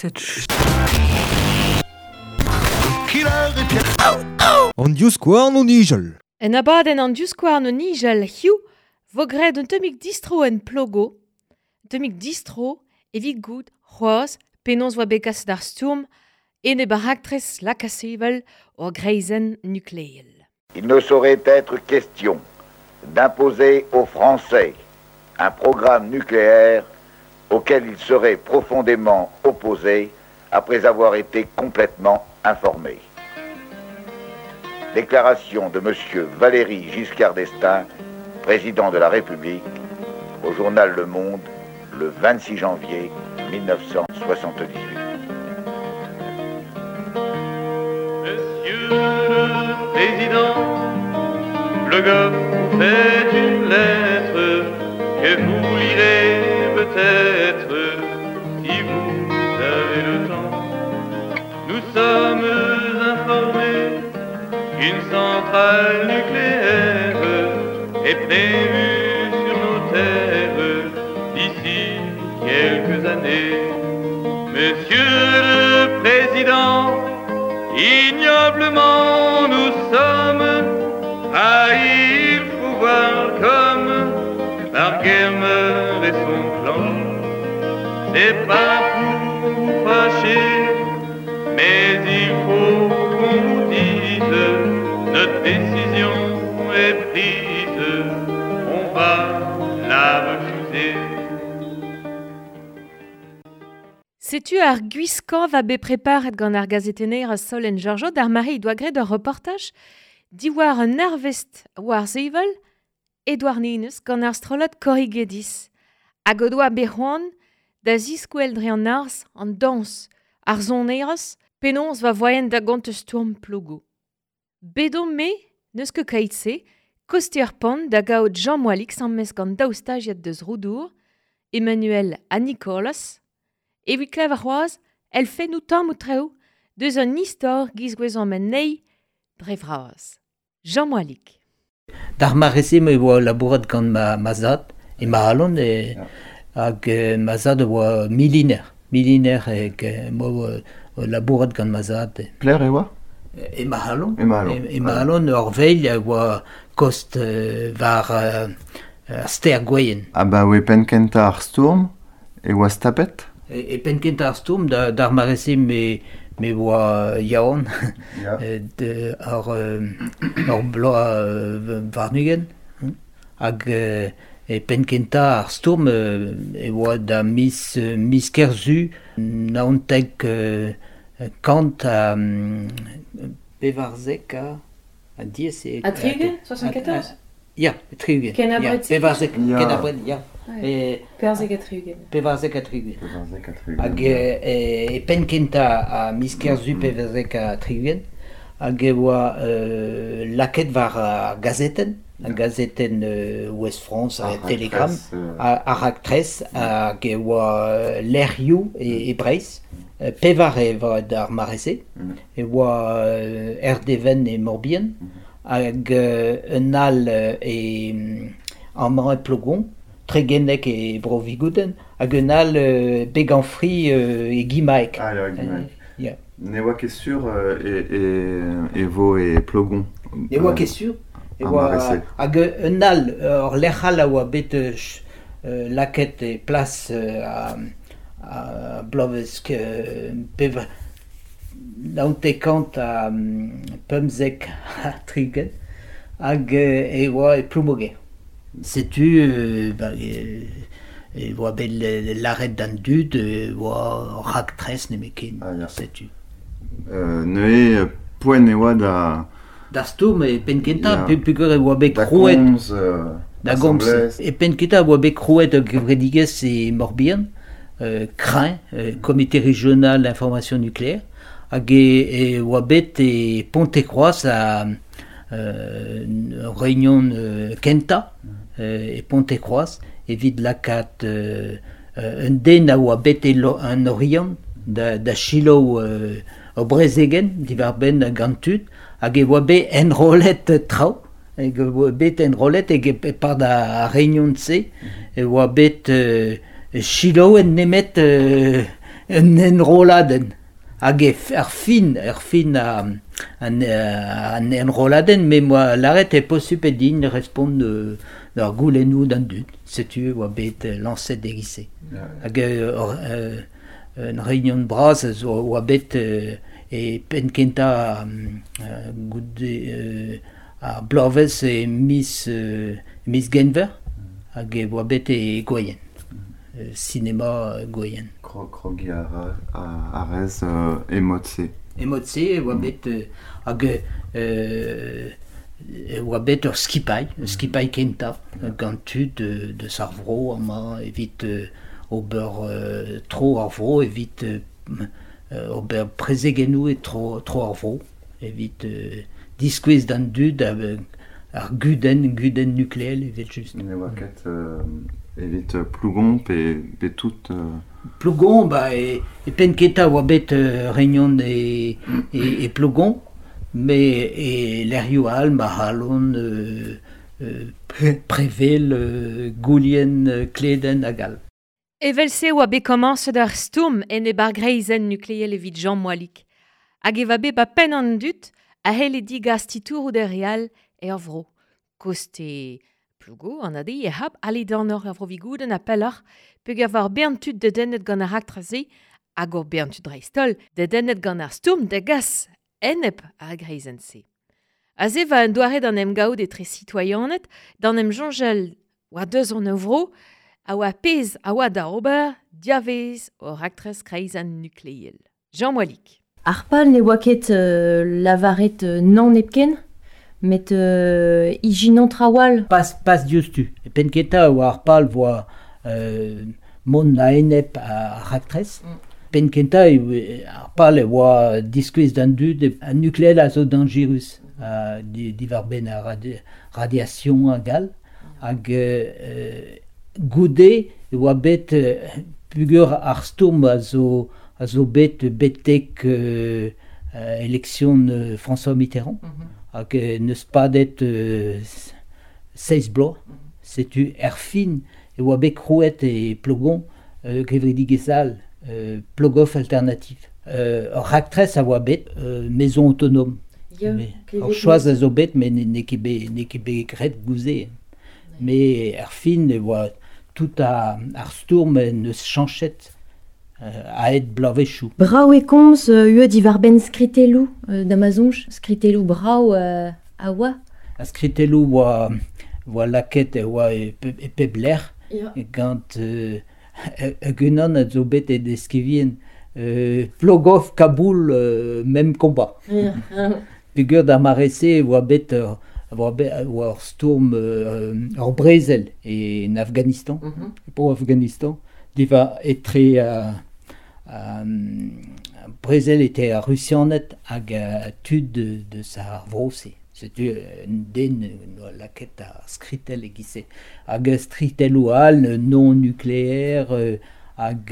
message. An diuskouar no nijel. En abadenn an diuskouar no nijel hiu, vo gred un teumig distro en plogo. Teumig distro evit gout, c'hoaz, penons voa bekas d'ar stourm, en e baraktres lakasevel or greizen nucléel. Il ne saurait être question d'imposer aux Français un programme nucléaire auquel ils seraient profondément opposés après avoir été complètement informés. Déclaration de M. Valéry Giscard d'Estaing, président de la République, au journal Le Monde, le 26 janvier 1978. Monsieur le Président, le gars vous fait une lettre que vous lirez peut-être si vous avez le temps. Nous sommes informés qu'une centrale nucléaire est prévue sur nos terres d'ici quelques années. Monsieur le Président, ignoblement nous sommes trahis, il faut voir comme par guerre meurt et son clan. C'est pas pour vous fâcher, mais il faut qu'on vous dise, notre décision est prise, on va la refuser. Setu ar guiskan va be preparet gant ar gazetenner a Sol en Giorgio d'ar mari doa gret ur reportaj diwar un arvest war zeivel Edouard Ninus gant ar strolot korrigedis. Hag o doa behoan da ziskwel dre an ars an dans ar zoneras penons va voyen da gant eus tourm plogo. Bedo me, neus ket kaitse, koster pan da gaot Jean Moalik sammez gant daoustajiet deus roudour, Emmanuel a Nicolas, evit klev ar c'hoaz, el fe nou tamm ou treo deus an istor gizgwezan men nei dre vraz. Jean Moalik. D'ar marese me oa labourat gant ma zad, e ma halon, hag ma zad oa miliner eg mo labourat gant ma zad. Pler e oa? E ma halon. E ma halon ur veil oa kost var ster gweyen. Ah ba oe penkenta ar stourm e oa stapet? E penkenta ar stourm d'ar marese me oa yaon ar bloa varnugen hag e penkenta ar stourm e oa da mis kerzu naonteg kant a pevarzek a diez e... A triugen, 74? Ya, triugen. Ken abret se? Pevarzek, ken abret, ya. Pevarzek a triugen. Pevarzek a triugen. Hag e penkenta a mis kerzu pevarzek a triugen hag e oa laket var a gazeten Ouest France, a Telegram, a Raktres, hag e oa Lerioù e Breis. Pevar e va d'ar marese, e oa Erdeven e Morbihan, hag un al an man e plogon, tregenek e brovigouden, hag un al beganfri e gimaek. Ah, ya, gimaek. Ne oa ket sur e vo e plogon. Ne oa ket sur, hag un al or lec'hal a oa bet laket e plas a blovesk pev naontekant a pemzek a trigen hag e oa e ploumoge. Setu e oa bet l'arret d'an dud e oa raktres ne meken setu. Ne poen e oa da stourm e penkenta peogwir e oa bet krouet da gomz e penkenta oa bet krouet a gevredigez e Morbihan CRIN, Comité Régional d'Information Nucléaire, hag e oa bet e Pont-et-Croix a réunion kenta e Pont-et-Croix evit lakat un den a oa bet an orion da chilo o brezegen divar ben gantud hag e oa bet enrolet trao hag e oa bet enrolet hag e par da réunion se e oa bet chilo en nemet un enroladen. Hag fin an enroladen, mais moi l'arrêt est possible din répondre d'ar goulennou d'un dud. Setu oa bet lancet d'egisse. Hag une réunion de bras oa bet et penkenta a Blovez et Miss Genver hag oa bet e goyen. Cinéma goyen. Krogi a rez emotse. Emotse oa bet hag oa bet ur skipai kenta gantud de sarvro ama evit ober tro ar vro evit ober prezegenou et tro ar vro evit diskwez d'an dud ar guden nucléel evit just. Ne oa ket evit plougon pe tout... Plougon, et penketa oa bet réunion et plougon, mais l'erioal, mahalon, prevel, goulien, kleden, agal. Evelse oa bet commence d'ar stoum en e bar greizen nucléel evit Jean Moalik. Hag eva bet ba pen an dut a hel e digas titour ou de real e ar vro. Koste plougo an adi e hab ali danor ar vrovigouden a pelar peg avar berntud de dennet gant ar aktraze hag ur berntud reistol de dennet gant ar stoum de gas enep ar greizen se. Az eva an doaret an em gaout etre citoyennet d'an em jonjel oa deus an evro a oa pez a oa da ober diavez ur aktrez greizen nucléel. Jean Moalik. Ar pal ne oa ket lavaret nan epken met ijinan trawal. Pas diostu. Penketa oa ar pal voa mon na enep ar aktrez. Penketa ar pal oa diskwez d'an dud an nucléel a zo dangerus. Divar ben a radiation a gal. Hag goude oa bet pugur ar stourm a zo bet betek élection François Mitterrand. Hag neus padet 16 bloaz. Setu fin e oa bet krouet e plogon grevridigezal plogof alternatif. Ur aktrez a oa bet maison autonome. Ur choaz a zo bet, mais ne ket bet gret gouze. Mais fin e oa tout ar stourm neus chanchet a et blavechou. Brau e komz ue divar ben skritelou d'Amazonj. Skritelou brau a oa. A skritelou oa laket oa e pebler. Gant gunan a zo bet e deskivien Plogov, Kaboul, même combat. Pugur da marese oa bet oa stourm ur Brezel en Afganistan. Pour Afganistan, diva etre Brezel était à Russianet hag tud de sa vrose. Setu den laket a skritel egise. Hag skritel oal non nucléaire hag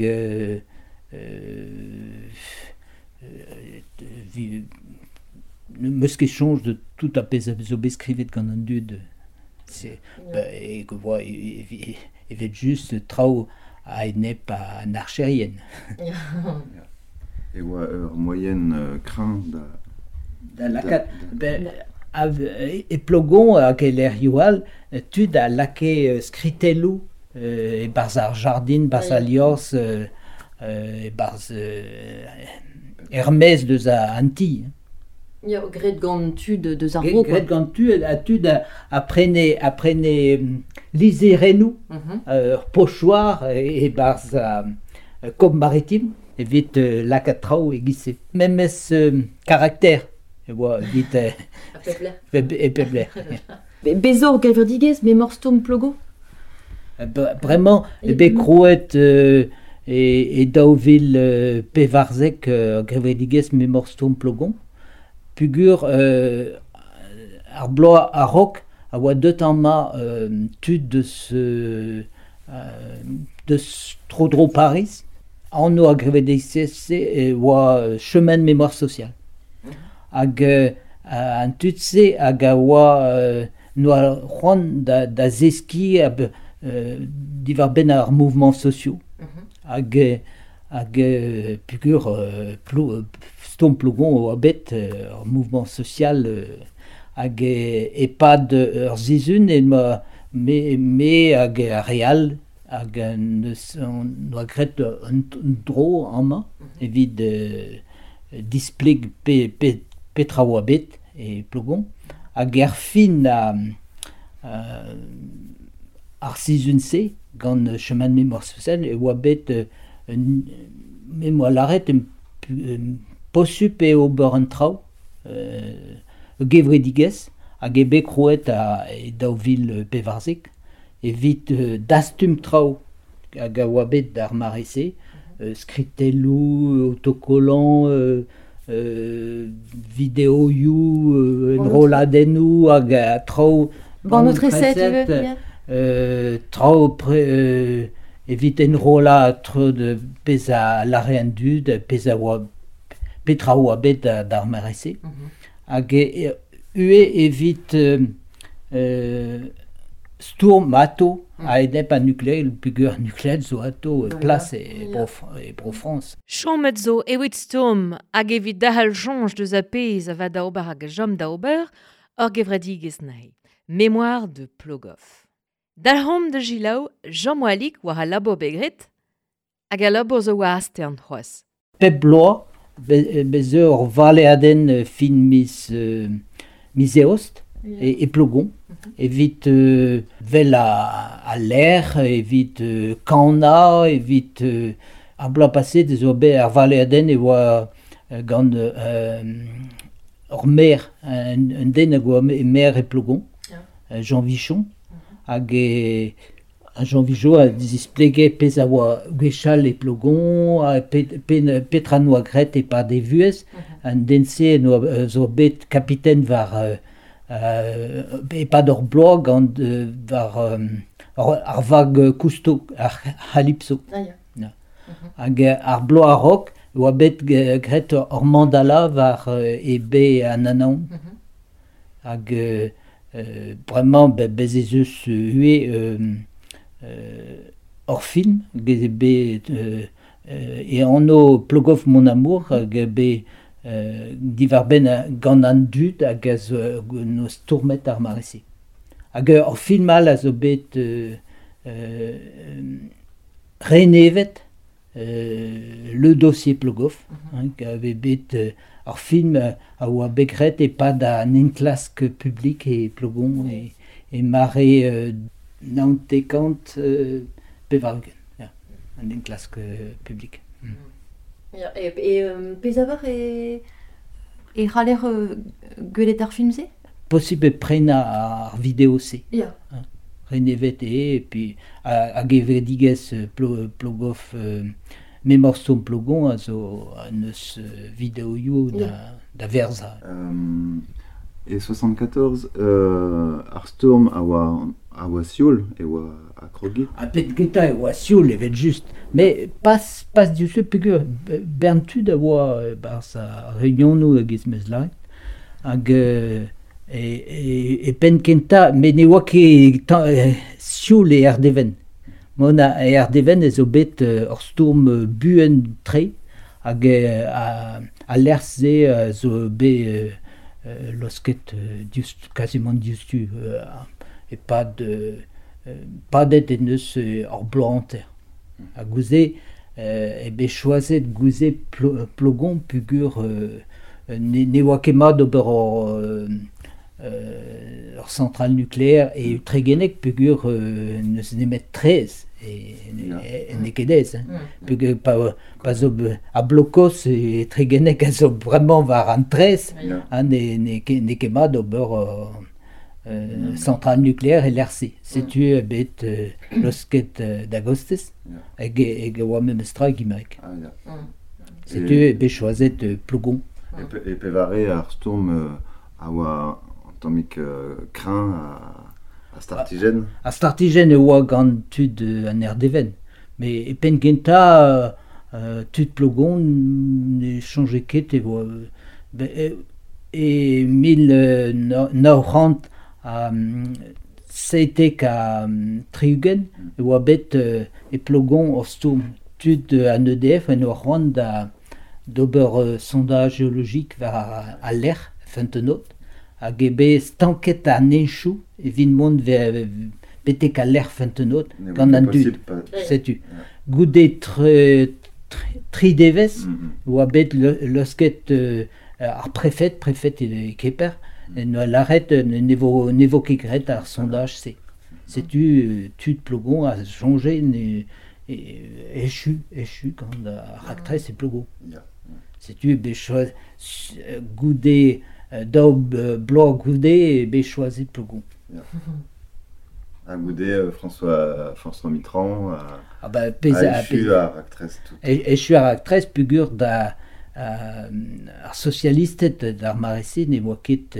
meus ket change de tout a pez a zo beskrivet gant an dud. Et que voit evet juste trao a enep an archerien. Et oa ur moyenne crin da lakat. E plogon hag e l'erioal tud a lake skritelou e barz ar jardin, barz a liors e barz Hermès deus a anti. Gret gant tud deus ar vro. Gret gant tud a prene liserenou ur pochoir e barz kom maritim evit lakat trao e gise. Memez karakter. E oa vit e pebler. Bezor gavredigez, me morstom plogo. Vraiment, be krouet e daouvil pevarzek gavredigez me morstom plogon. Pugur ar bloa a rok a oa deutan ma tud deus tro Paris. An oa gavredigez e oa chemin de mémoire sociale. Hag an tutse hag a oa noa c'hoant da zeski divar ben ar mouvements sociaux. Hag hag pugur stom plogon o abet ar mouvement social hag pad ur zizun me hag a real hag neus no gret un dro ama evit displeg petra o abet e plogon hag fin ar zizun se gant chemin de mémoire social e oa bet mémoire l'arrêt possup e ober un trao gevredigez hag e bekroet e daouvil pevarzek evit dastum trao hag a oa bet d'ar marese skritelou, autocollant, vidéo en roladennou hag a trao Bon, notre essai, tu veux trao evit enrolatro de peza l'arrêt dud, peza oa petra oa bet d'ar marese hag ue evit stourm mato a edep a nucléaire, pugur nucléaire zo ato place e pro France. Chomet zo evit stourm hag evit dahal jonge deus a pez a va da ober hag a jom da ober ur gevredigez nahi. Mémoire de Plogoff. Dalhom de Gilau, Jean Moalik war a labo begret hag a labo zo war astern c'hoaz. Pep bloa bez ur vale aden fin mis eost e plogon evit vel a l'air evit kaona evit a bla paset ez oa bet ar vale aden e oa gant ur mer un den hag oa mer e plogon Jean Vichon hag Jean Vichon a displeget pez a oa gwechal e plogon petra noa gret e pa de vuez an dense zo bet kapiten var e pad ur bloaz gant ar vag kousto ar halipso hag ar bloaz a rok oa bet gret ur mandala var e be an anaon hag vraiment bez ez eus ue ur film gez be e anno Plogoff mon amour hag be divar ben gant an dud hag az noz tourmet ar marese hag ur film al a zo bet renevet le dossier Plogoff ave bet ar film a oa begret e pad an enklask publik e plogon e mare naontekant pevargen an enklask publik. Pez a var e c'haller gwelet ar film se Possible prena ar vidéo se. Renevet e puis hag evredigez Plogoff Mémoire som plogon a zo neus videoioù da verza. Et 74, ar storm a oa sioul e oa a krogi. A pet geta e oa sioul evet just. Mais pas du se pegur berntud a oa bar sa réunion nou hag ez meus lait. Hag e pen kenta, mais ne oa ket sioul e ar deven. Mona e ar deven ez o bet ur storm buen tre hag a lerze zo be losket quasiment diustu e padet en eus ur bloanter. A gouze e be choazet gouze plogon pugur ne oa ket mat ober ur central nucléaire e tregenek pugur neus nemet trez ne kedez pugur pa zo a blokos e tregenek a zo vraiment var an trez ne ket mat ober central nucléaire e l'RC setu bet losket d'agostez hag oa mem strak imerek setu bet choazet plogon e pevare ar storm a oa antamik kran a startigen. A startigen e oa gant tud an er deven. Mais e pen genta tud plogon ne change ket e oa e 1990 seitek a triugen e oa bet e plogon ur storm tud an EDF en oa c'hoant d'ober sondage géologique à l'air, fentenot, hag ebe stanket a nenchou, evit mont betek a l'air fentenot, gant an dud, setu. Goudet tri devez, oa bet leusket ar prefet e keper, en oa l'arret nevo kegret ar sondage se. Setu tud plogon a jonge echu gant ar raktres e plogon. Setu be choaz goudet daob blor goudet be choazit plogon. Un goudet François Mitterrand a echu ar raktres tout. Echu ar raktres pugur ar socialistet d'ar marese ne oa ket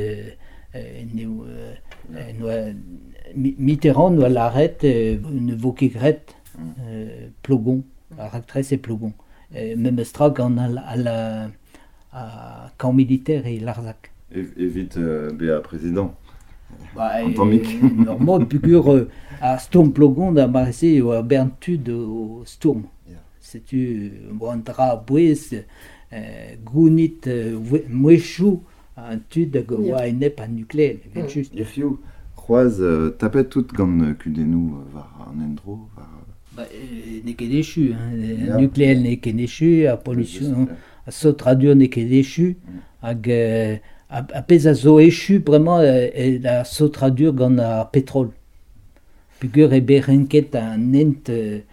Mitterrand oa l'arret ne vo ket gret plogon, ar raktres e plogon. Mem eustra gant a camp militaire e Larzac. Evit be a président. Normand pugur a Storm plogon da marese oa bern tud o Storm. Setu an dra bouez gounit mouechou an tud hag oa enep an nukleel. Efio, c'hoaz tapet tout gant kudennou war an endro ne ket echu, nukleel ne ket echu, a pollution, a sot radio ne ket echu, hag a pez a zo echu bremañ a sot radio gant a petrol. Pugur e berenket an ent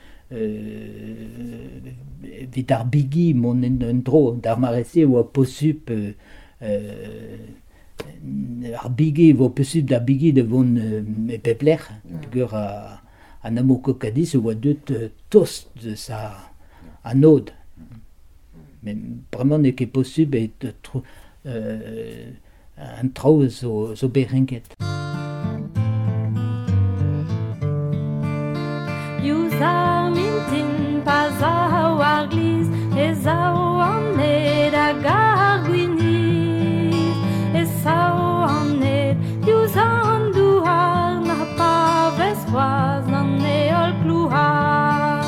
vit ar bigi mon endro d'ar marese oa posup ar bigi vo posup d'ar bigi de vont e pepler, pugur an amo kokadis oa deut tost de sa anod. Mais bremañ ne ket posup an traoù zo berenket. Youzar mintin pa zao ar gliz, e zao anet hag ar gwiniz, e zao anet youzar an douar na pa vez c'hoaz nan eol klouar.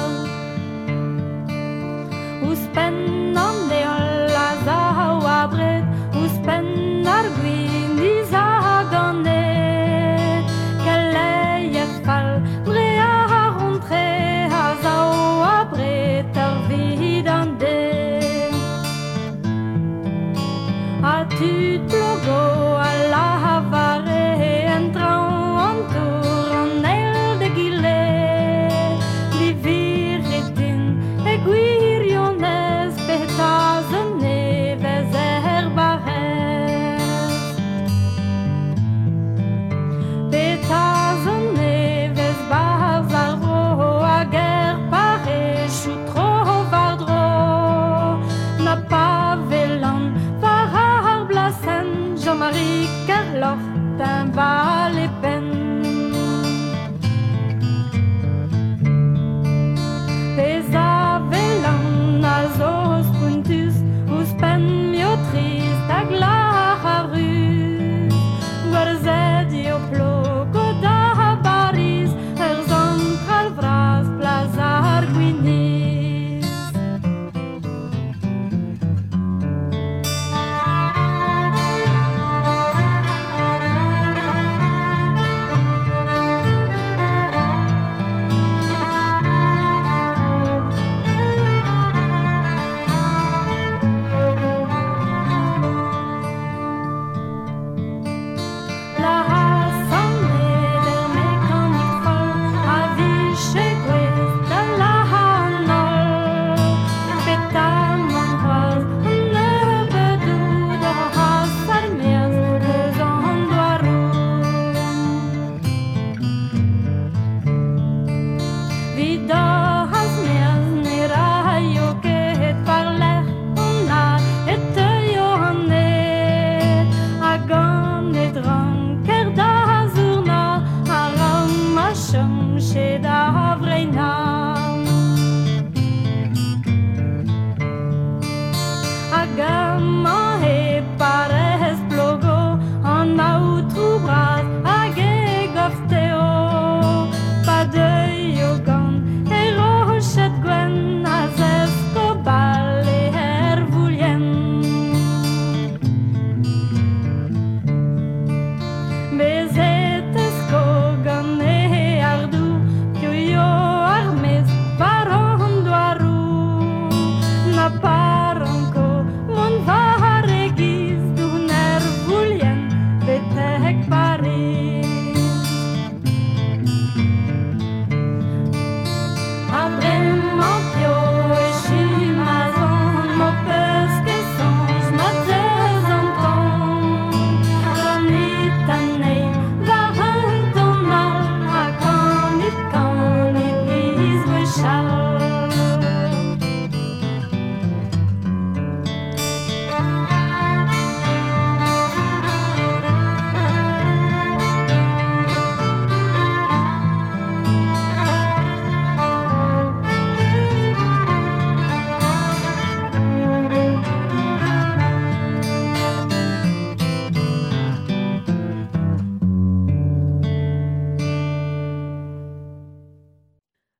Ouspenn an eol a zao a bret, ouspenn ar gwiniz hag anet, kelei e fall bre a rentre a zao a bret ar vid an den. A tud plogo a lavare entran an tour an el de gile, livir etin e gwirionez petaz an nevez barrez. Petaz an nevez barz ar dro hag pare chou tro var dro, na pa velan var ar blasen Jean-Marie Carlotte un val e pen. Pez a velan a zo spuntus ouspenn mio trist hag lar a ruz, gwarzet io plogo da bariz zan pral vraz plaz ar gwiniz. La rassane der mécanique folle a viché gwez da la hanol. Petam an c'hoaz an bedou da ras ar miaz deus an doarou. Vid as miaz ne raio ket par l'er an a et eo an et hag an e dran ker da zourna a ram a chom chet da vreina. Hag amañ e parez plogo an aotrou braz hag e gofteo, pa deuio gant e rochet gwen a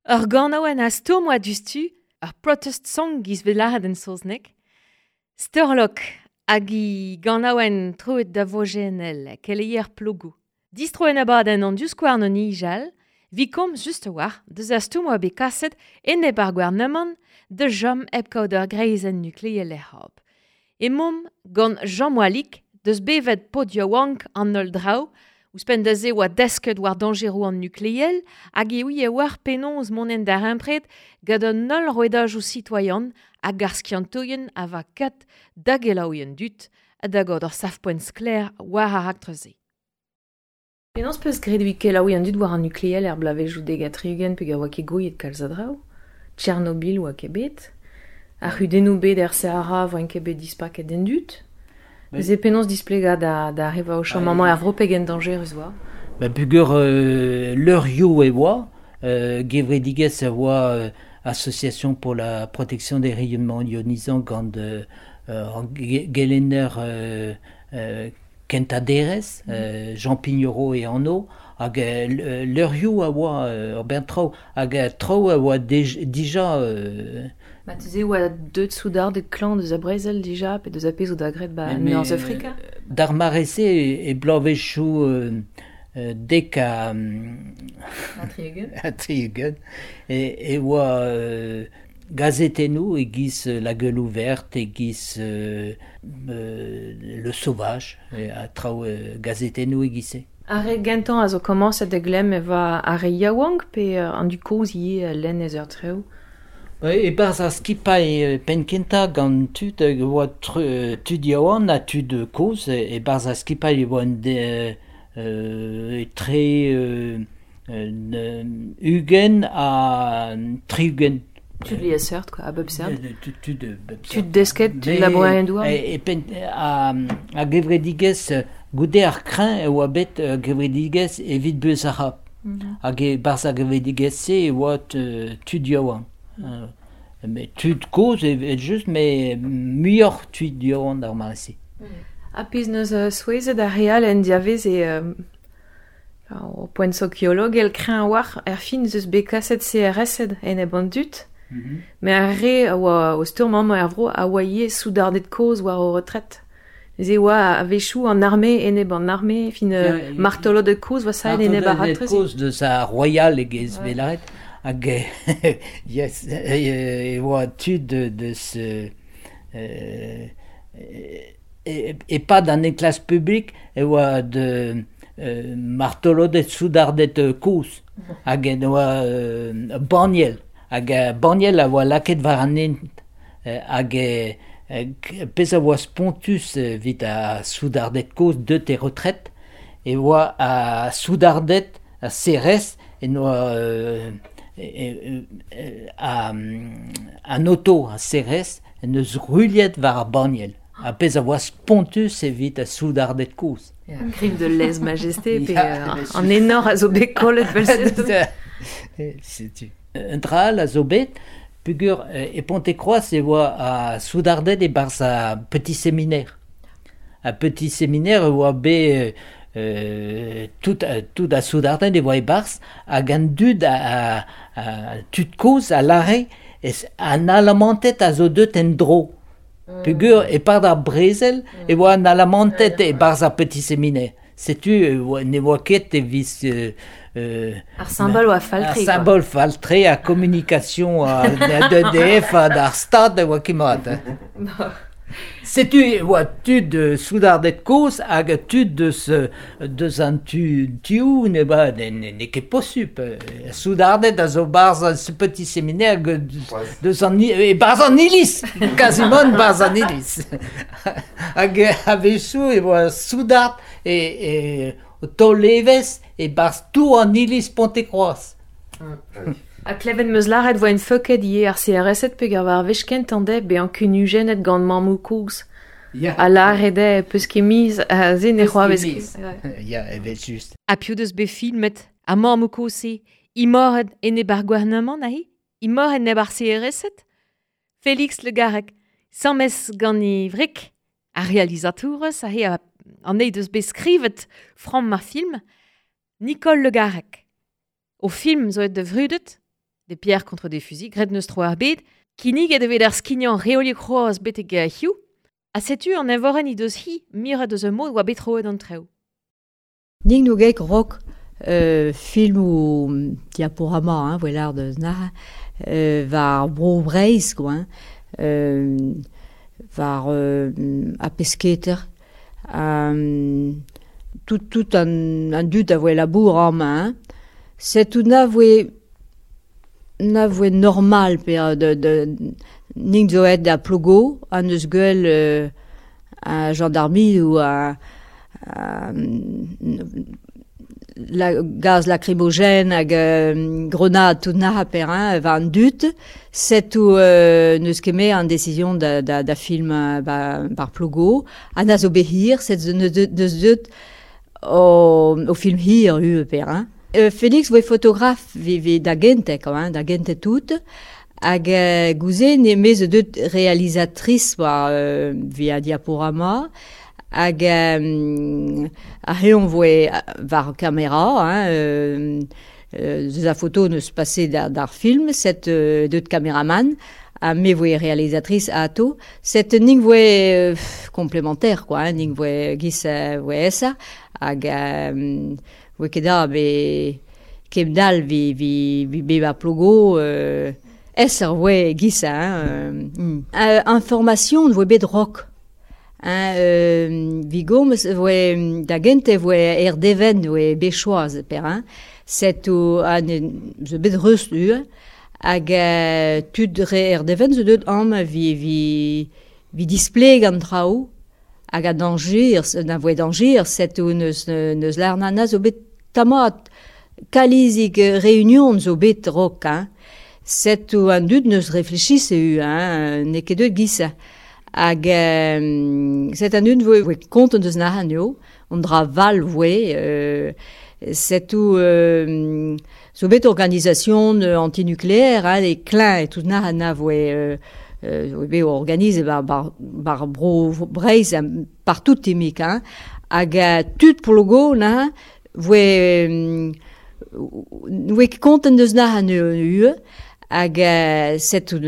Ur ganaouen a stourmoa dustu, ur protest song giz velaat en soznek. Sturlok hag I ganaouen troet da vojenel keleier plogo. Distroen abaden an duskouarn an ijal, vi kom just war, deus a stourmoa be kaset en eb ar gouarnemant de jom eb kaout ur greizen nukleel e hab. E mom gant Jean Moalik deus bevet podio wank an ol drao, ouzpen da ze oa desket war dangerou an nukleel, hag e ouie war penons monen da rempret gant an ol roedaj ou citoyen hag ar skiantoien a va kat da gelaouien dut, da gant ur safpoent skler war ar aktreze. Penaos peus gredui kelaouien dut war an nukleel blavezhou degat triugen pe oa ket goiet kalz a drao, Tchernobyl oa ket bet, ar c'hudennoù bet er Sahara voen ket bet dispaket den dut. Ze penaos displega da reva o chom maman er vropeg en danger eus oa. Pugur leur yo e oa, gevredigez a oa Association pour la protection des rayonnements ionisants gant gelenner kentaderez, Jean Pignereau et Anno, hag leur yo a oa ur ben trao, hag trao a oa dija... Ma tu sais oa deut soudard de clan deus a Brezel dija, pe deus a pez o da gret ba North Africa. D'ar marese e blavechou dek a triugen, e oa gazetennou e giz La Gueule Ouverte e giz Le Sauvage, a trao gazetennou e gize. Are gentan a zo komanset de glem eva are yaouank pe an du koz ie len ez ur treo. E barz ar skipañ penkenta gant tud oa tud yaouan a tud koz e barz ar skipañ oa tre ugen a triugen. Tud li a seurt, quoi, a bep seurt. Tud desket, tud labourien doa. A gevredigez goude ar kren oa bet gevredigez evit beus a rap. Hag e barz a gevredigez se oa tud yaouan. Mais tud koz et just mais muioc'h tud yaouan d'ar marese. A pez neus souezet a real en diavez o poent sociolog el kreñ war fin zeus bekaset CRS-ed en e bant dut. Me a re oa o stourmam er vro a oa ie soudardet koz war o retret. Ze oa a vechou an armé en e bant armé fin martolo de koz oa saet en e barat. Martolo de koz de sa royal e gez velaret. Hag yes, oa tud de ce... et pas dans les classes publiques, et oa de martolo de soudardet koz, hag oa baniel, hag baniel a oa laket var an ent, hag pez a oa spontus vit a soudardet koz de te retret, et oa a soudardet a CRS, et oa... an auto a CRS neus ruliet var ar baniel. A pez a oa spontus evit a soudardet koz. Kriv de lèz majesté, pe an enor a zo bet kollet vel setu. Un dral a zo bet, pugur e Ponte-Croix e oa a soudardet e barz a petit séminaire. A petit séminaire oa bet... tout a soudardet e oa e barz hag an dud a tud koz a lare an alamantet a zo deut en dro. Pugur e part ar Brezel e oa an alamantet e barz a petit séminaire. Setu ne oa ket e vis... ar symbol oa faltre. Ar symbol faltre a communication de DF d'ar stad e oa kemat. Setu oa tud soudardet koz hag tud deus an tu ne ba ne ket posup. Soudardet a zo barz an petit séminaire deus an e barz an ilis, quasiment barz an ilis. Hag a vechou e oa soudard e to levez e barz tou an ilis Ponte-Croix. A kleven meus laret voa en feuket ie ar CRS-et pe gav ar vechkent an deb be an kunugenet gant mamou kouz. A laret e peus ket miz a zen e c'hoa vez. Ya, evet just. A piou deus be filmet a mamou kouz se I moret en e bar gouarnemant nahi? I moret ne bar CRS-et? Félix Le Garrec, sammez gant e vrik a realizatourez a he an e deus be skrivet fram mar film Nicole Le Garrec. O film zo et de vrudet, des pierres contre des fusils, gret neus tro ar bet, kinig e devait ar skignan reoliek c'hoaz beteg a hiou, a setu an evoren i deus hi, mire deus mod oa betroet an treo. Ning no gek rock film ou diaporama, hein, voilà de na, var bro breiz, quoi, var a pesketer, tout un dut a voe labour en main, c'est tout na voe normal per de ning zo et da plogo, an eus gueul a gendarmerie ou a la gaz lacrymogène hag grenade tout na per va an dut, c'est tout neus kemet an décision da film par plogo, an a zo behir, c'est neus dut au film hir per Félix voe photographe vi da gente, da gente tout, hag gouze ne mez deut réalisatrice via diaporama, hag a heon voe var kamera, deus a photo neus pase d'ar film, set deut kameraman, a me voe réalisatrice a to, set ning voe complémentaire, ning voe gis voe essa, hag voe keda be kemdal vi beba plogo, esser voe gis information voe bet rock. Vi gomz voe da gente voe deven voe bechoaz per set o an ze bet reus hag tud deven ze deut am vi display gant trao hag a danger, na voe danger, set o neus larnana zo bet tamat kalizik réunion zo bet rock, set o an dut neus réfléchisse ne ket deut gisa. Hag set an dut voe konten deus na hanio, on dra val voe, set o zo bet organisation antinucléaire, les clins et tout na voe be organise bar bro breiz partout timik, hag tout plogo na voe konten deus na hanio, hag set o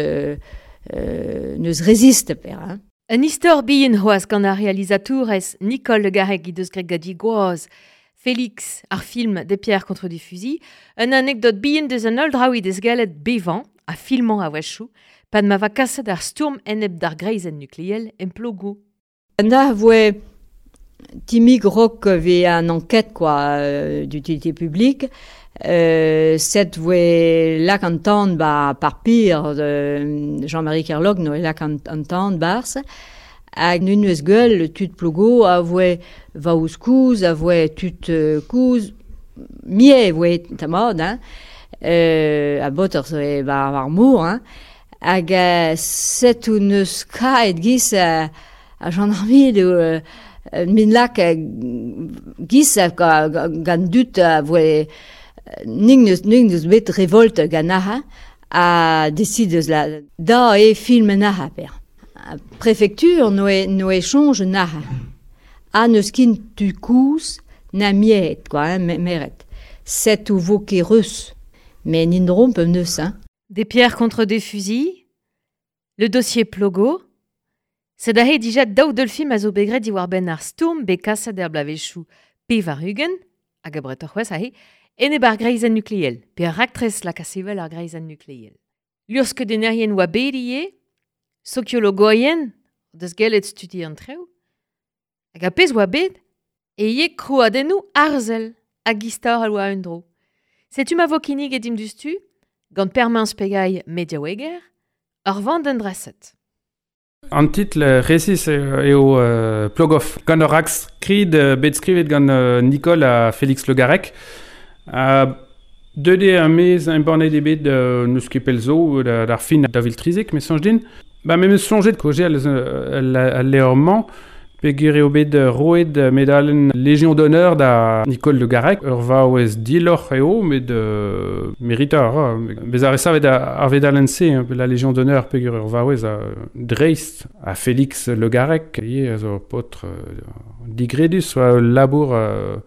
neus résiste per. Un istor bien hoaz gant ar realizatourez Nicole Le Garrec i deus greg gadi goaz, Félix ar film Des pierres contre des fusils, un anecdote bien deus an ol draoui deus galet bevan, a filmant a wachou, pad ma va kaset ar stourm enep d'ar greizen nucléel en plogo. Na voe timig rock ve an enquête d'utilité publique, set voe lak an tan par pire Jean-Marie Kerlog no lak an tan bars, hag nunuez gueul tud plogo a voe va ouz kouz, a voe tud kouz, mie voe tamad, a botter zoe var mour, hag set ou neus kaet gis a gendarmerie min lak gis gant dut a voe ning neus bet revolte gant aha a desid eus la da film naha per. Préfecture no échange naha. A neus kin tu kouz na miet, meret. Set ou vo ket reus. Mais n'indrom peum neus, Des pierres contre des fusils, le dossier plogo, c'est d'ahe déjà daou de film a zo begret di war ben ar stourm be kaset er blavechou pe var hugen, hag a bret c'hwez ahe, ene bar greizen nucléel, pe ar actress la kasevel ar greizen nucléel. Lursk denerien oa bedie, sociologoyen, deus gelet studi an treo, hag a pez oa bed, e ye kroadennou arzel hag istor al oa un dro. Setu ma vo kinig edim dustu, gant permans pegai media weger, ar vant an draset. An titel resis eo plogoff. Gant ur rak skrid bet skrivet gant Nicole a Félix Le Garrec. Deude a mez un bornet ebet neus kepel zo d'ar fin da viltrizik, me sonj din. Me sonjet koje al leorman peogwir eo bet roet medalen Légion d'honneur da Nicole Le Garrec. Ur va oez dilor eo, met meritor. Bez ar resavet ar vedalense, la Légion d'honneur peogwir ur va oez dreist a Félix Le Garrec. Ie a zo potr digredus, oa labour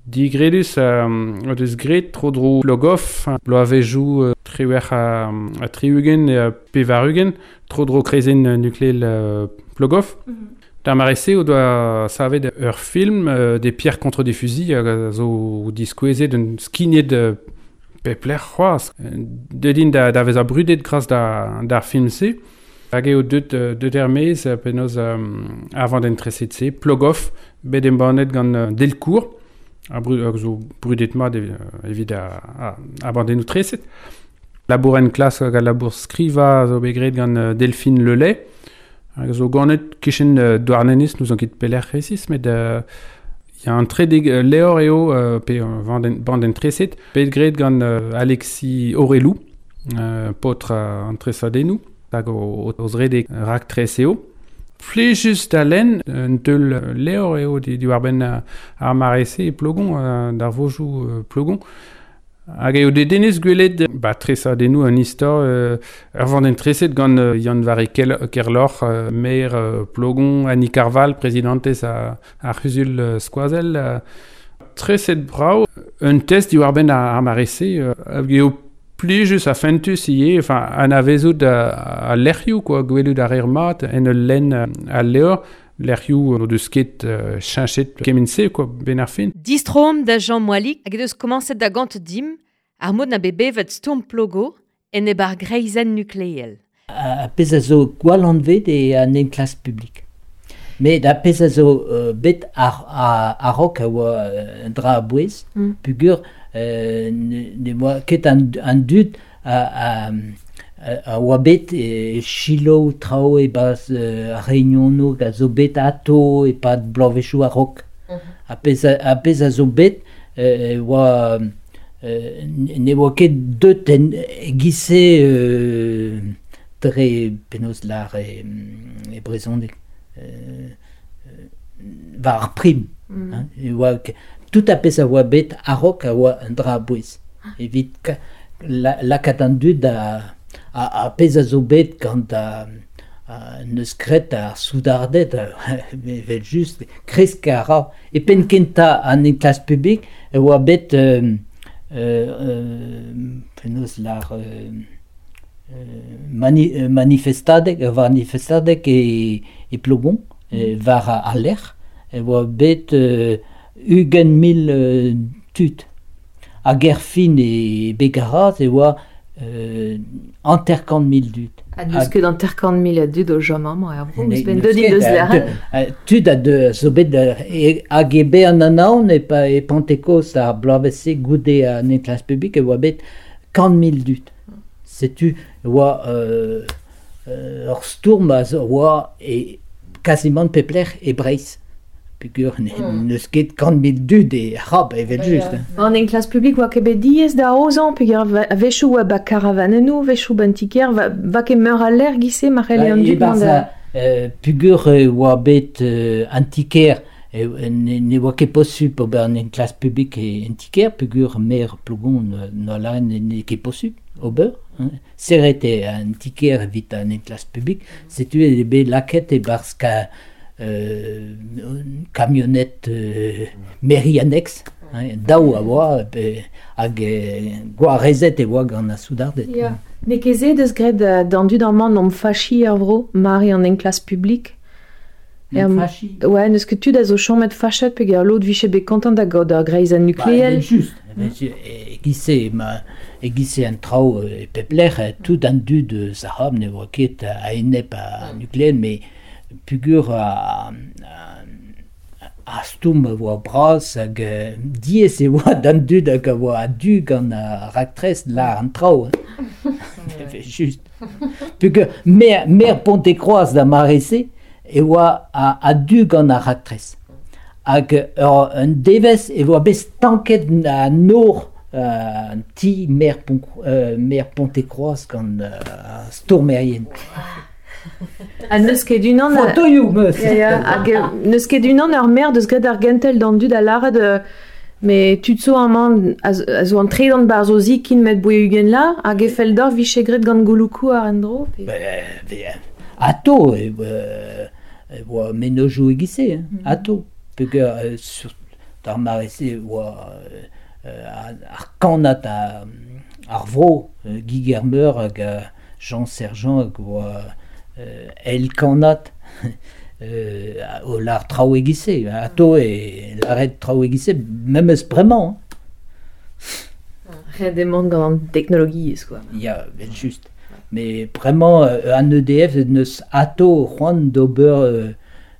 digredus deus gret tro plogov, bloavezhou trewech a triugen et pevarugen, tro krezen nucléel plogov. D'ar marese o doa savet ur film des pierres contre des fusils zo diskouezet d'un skinet de pepler c'hoaz. Dedin da vez a brudet gras d'ar film se. Hag eo deut ermez penaos avant d'entreset se, plogov, bet embannet gant Delcourt, zo brudet mat evit a abandennoù treset. Labouren klas hag a labour skriva zo begret gant Delphine Lelay. Hag zo gannet kichen douarnenez nous an ket peler resis, met y a un tre lehor eo pe banden treset, bet gret gant Alexis Aurelou, potre entresadennoù. Hag oz redek rak tres eo. Flejus da len, un teul lehor eo diwar-benn ar marese e plogon, d'ar vojou plogon. Hag eo denez gwelet tresadennoù an istor ur vandenn treset gant Yann Varry Kerlor, maire plogon, Annie Carval, presidentez ar c'huzul skoazel. Treset brao, un test diwar-benn ar marese, hag eo plijus a fentus ie, enfin, an avezout a lerioù, quoi, gwelout ar mat, en ul len a lehor, lerioù o deus ket chanchet kemense, quoi, ben ar fin. Distrom da Jean Moalik, hag eus komanset da gant dim, ar mod na bebevet storm plogo, en e bar greizen nukleel. A pez a zo gwalanvet e an en klas publik. Me da pez a zo bet a rok a oa un dra a bouez, pugur ne moa ket an dud a oa bet chilo trao e baz a reunionog a zo bet ato e pad blavechou a rok. A pez a zo bet oa ne oa ket deut en gise dre penaos lar e brezhoneg var prim. Tout a pez a oa bet a rok a oa un dra a bouez. Evit lakat an dud a pez a zo bet gant neus gret ar soudardet vel just kresk a ra. E pen kenta an en klas publik a oa bet penaos lar manifestadek e plogon var a ler. A oa bet ugen 1000 tud. A gerfin e begaraz e oa anterkant 1000 dud. A deus ket anterkant 1000 dud o jomam ar bro, eus ben deud deus ler. Tud a zo bet hag e be an anaon e Pentecost ar blavese goude an en klas publik e oa bet 100.000 dud. Setu oa ur stourm a oa e quasiment pepler e breiz. Pugur neus ket 100.000 dud e rab evel just. An en klas publik oa ket bet diez da ozan, pugur vechou oa ba karavanennoù, vechou bantiker, va ket meur a ler gise marrel e an dud mand. Pugur oa bet antiker, ne oa ket posub ober an en klas publik e antiker, pugur mer plogon no la ne ket posub ober. Seret e antiker evit an en klas publik, setu e bet laket e barska kamionet meri annex, daou a oa hag goarezet e oa gant a soudardet. Ne keze deus gret d'an dud an man om fachi ar vro, mari an en klas publik. Fachi? Ouais, neus ket tud a zo chomet fachet pe ger lot viche be kontant da god ar greizen nukleel. Just, e gise an trao e pepler, tout an dud zahab ne oa ket a enep a nukleel, me pugur a stoum a oa bras hag diez e oa dan dud hag a oa a du gant a raktres la an trao. Just. Pugur mer Ponte-Croaz da marese e oa a du gant a raktres. Hag un devez e oa bez tanket a nor ti mer Ponte-Croaz gant stourmerien. Ha neus ket unan... Fotoioù meus. Hag neus ket unan ur mer deus gret ar gentel d'an dud a laret me tud zo an man a zo an tredant bar zo zikin met boe ugen la hag e fel d'or viche gret gant gouloukou ar en dro. Ato e oa menojou e gise, ato. Pugur d'ar marese oa ar kanat ar vro Guy Germer hag Jean Sergent hag oa el kanat o l'ar traoegise ato e l'arret traoegise même eus bremañ Rien demande gant technologie quoi. Ya, ben juste. Mais vraiment, un EDF neus ato c'hoant d'ober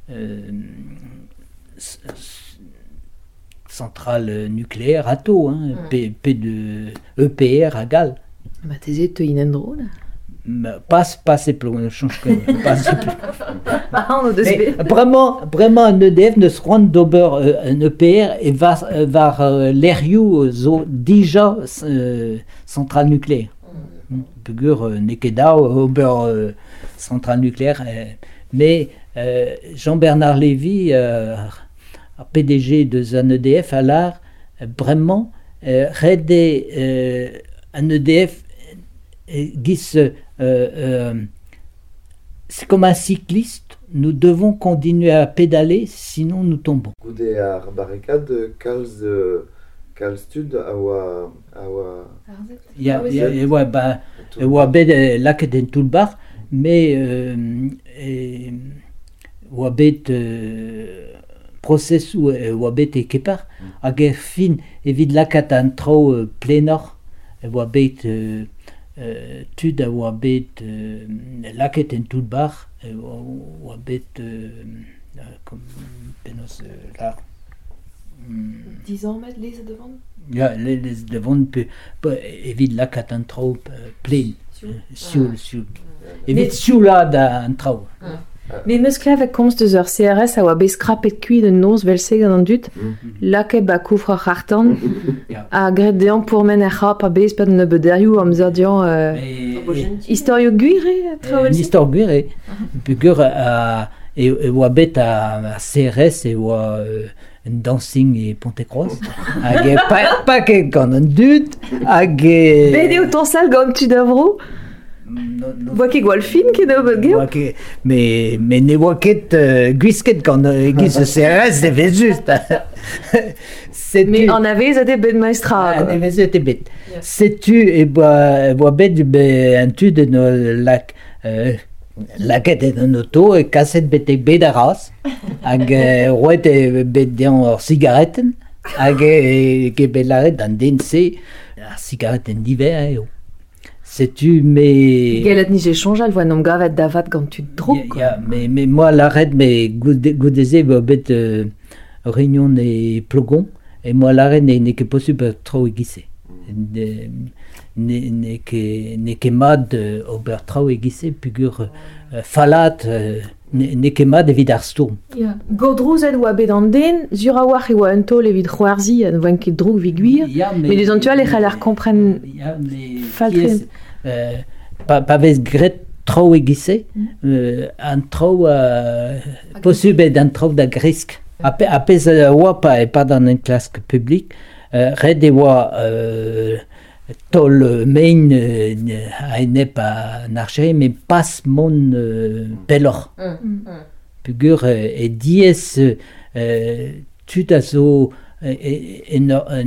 centrale nucléaire ato, hein, P de EPR à gal. Bah t'es te in endro là. Pas c'est plus, change que pas c'est plus. Mais vraiment un EDF neus c'hoant d'ober un EPR et var l'eriou zo déjà centrale nucléaire. Pegur nekeda ober centrale nucléaire, mais Jean-Bernard Lévy, PDG de un EDF, à l'art vraiment redé un EDF gis c'est comme un cycliste, nous devons continuer à pédaler, sinon nous tombons. Goudé ar barricade kalstud awa ya ouais bah oa bet laket en tout bar mais oa bet process ou oa bet e kepar hag er fin evit lakat an trao plenor oa bet tud a oa bet laket en tout bar oa bet comme penos là 10 ans met les devant. Ja, les devant peut evit lakat an trao plein. Sioul. Evit sioula da an trao. Mais meus avec komst eus ur CRS a oa bez krapet kuit de noz velse gant an dut, lake ba koufra c'hartan, a gret dean pourmen er c'hap a bez pad ne bederioù amzer dian historio guire Histoire guire, pegur e oa bet a CRS e oa un dancing et Ponte-Croix hag pas ket gant an dut hag bede o tonsal gant tu davro Boa ket gwalfin ket da bet geo mais ne oa ket gwisket gant giz CRS de vez just mais en avez ate bet maestra en avez ate bet setu e boa bet un tud no lak laket en auto e kaset betek bet a ras hag roet bet dean ur cigaretten hag ket bet laret an den se ar cigaretten diver eo setu me gelet nije chanjal voa nom gavet davat gant tu drog mais moi laret me goudeze boa bet réunion e plogon et moi laret ne ket possible trao e gise ne ket mad ober trao e gise pugur falat ne ket mad evit ar stourm. Godrouzet oa bet an den, sur a war e oa un tol evit c'hoarzi an voan ket droug vi gwir, mais les antual e c'hall ar kompren faltren. Pa vez gret trao e gise, an trao possible an trao da gresk. Apez oa pa e pad an klask publik, red e oa tol main a enep an archere, mais pas mon pelor. Pugur e diez tud a zo e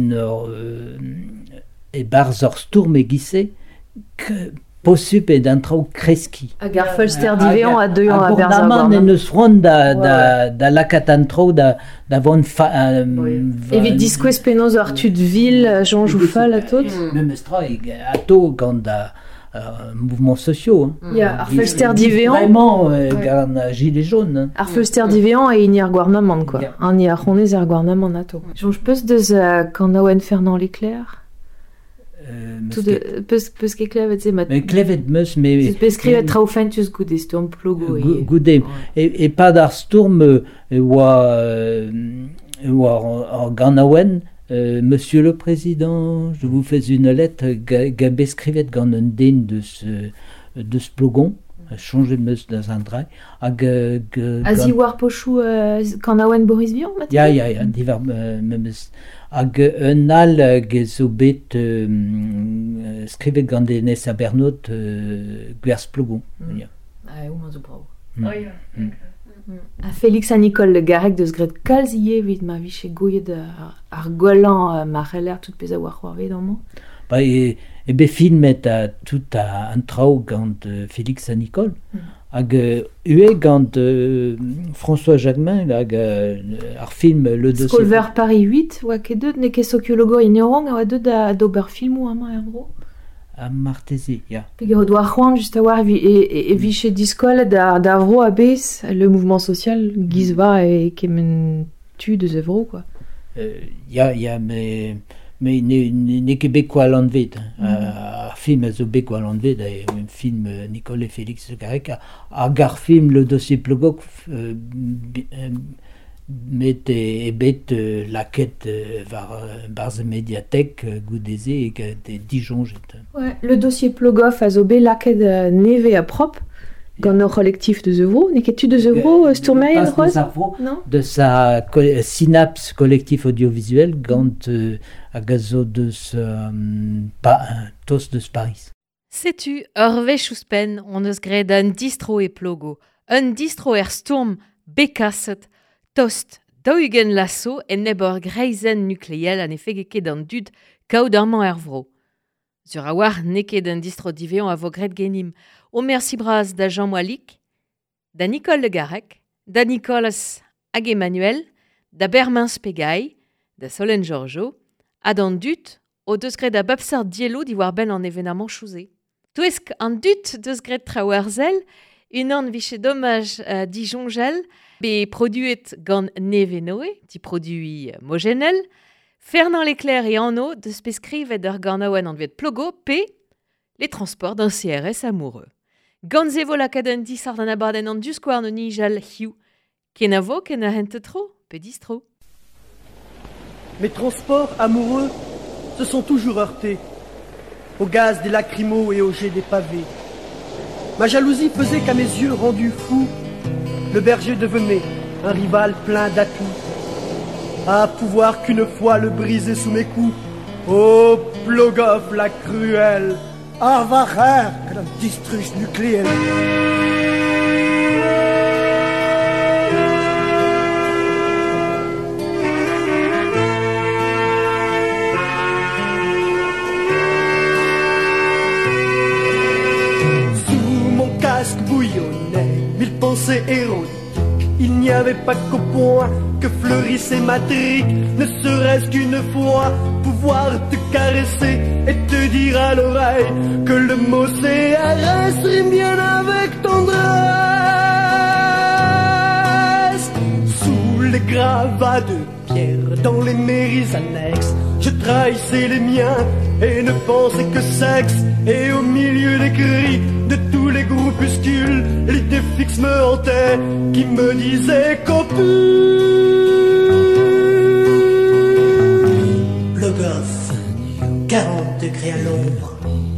barz ur stourm e gise possible d'un trao kreski. Hag ar folster divean a deuian a berz a gorman en eus c'hoant da lakat an trao da vont evit diskouez penaos ar tud vil, Jean Jouffal a tot. Même eus tra a to gant da mouvements sociaux. Ar folster divean. Vraiment gant gilet jaune. Ar folster divean e ini ar gouarnamant, quoi. An i ar c'honez ar gouarnamant a to. Jonj peus deus gant aouen Fernand Leclerc peus ket klevet se mat. Mais klevet meus, mais peus skrivet trao fentus goude stourm plogo. Goude. Et pas d'ar stourm oa gant aouen, Monsieur le Président, je vous fais une lettre gabé skrivet gant un den deus plogon, changer meus da an dra. Azi war pochou gant aouen Boris Vian, mat? Ya, divar meus. Hag un al zo bet skrivet gant denez a Bernot gwerz plogon. Ah, ou man zo bravo. A Félix a Nicole Le Garec deus gret kalziye vid ma viche gouillet ar golan mareller tout pez a war c'hoarvet an man. Ba be filmet a tout a an trao gant Félix a Nicole. Hag ue gant François Jacquemin hag ar film Le Dossier. Skolver Paris 8 oa ket deud ne ket sociologo en eurong a oa deud d'ober filmou amañ er bro. A Martezi, ya. Peg eo doa c'hoant just a war e viche diskol da vro a bez le mouvement social giz va e kemen tu deus evro quoi. Ya me ne ket bekwa landvet. Ar film a zo bekwa landvet un film Nicole et Félix Le Garec a gar film Le Dossier Plogok met e bet laket var barz médiathèque goudeze et que des dijonget. Ouais, le dossier Plogoff a zo bet laket neve a prop gant ur collectif de Zevro. Ne ket tu de Zevro stourmei en roz? Non. De sa synapse collectif audiovisuel gant a gazo deus tos deus Paris. Sais-tu, ur vechouspen on eus gret un distro e plogo. Un distro stourm bekaset tost daougen lasso en nebor greizen nucléel an efege ket an dud kaout arman vro. Sur a war ne ket un distro diveon a vo gret genim. O merci braz da Jean Moalik, da Nicole Le Garec, da Nicolas hag Emmanuel, da Bermins Pegay, da Solène Georgeot, a d'an dut o deus gret a babsar dielo di war ben an evenament chouze. Touesk an dut deus gret traoarzel, un an viche dommage Dijongel, be produet gant Neve Noé, di produit mogenel, Fernand Leclerc et Anno deus peskrivet ur gant aouen an vet plogo, pe les transports d'un CRS amoureux. Gant zevo lakaat un disard an abarden an duskoar no nijal hiu, ken a vo ken a hente tro, pe distro. Mes transports amoureux se sont toujours heurtés au gaz des lacrymos et au jet des pavés. Ma jalousie faisait qu'à mes yeux rendus fous, le berger devenait un rival plein d'atouts. À pouvoir qu'une fois le briser sous mes coups, ô Plogoff la cruelle, Arvacher que la distruge nucléaire. Sous mon casque bouillonnait mille pensées érodiques. Il n'y avait pas qu'au point que fleurissait ma trique, ne serait-ce qu'une fois pouvoir te caresser et te dire à l'oreille que le mot CRS rime bien avec tendresse. Sous les gravats de pierre dans les mairies annexes, je trahissais les miens et ne pensais que sexe. Et au milieu des cris de tous les groupuscules, l'idée fixe me hantait qui me disait qu'opus Plogoff, 40 degrés à l'ombre,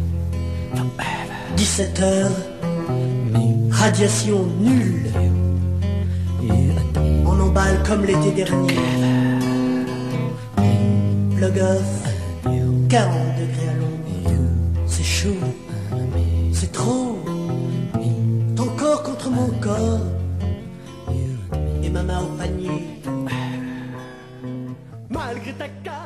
17 heures, radiation nulle. On emballe comme l'été dernier. Plogoff, 40 degrés à l'ombre, c'est chaud, c'est trop. Ton corps contre mon corps et ma main au panier. Malgré ta carte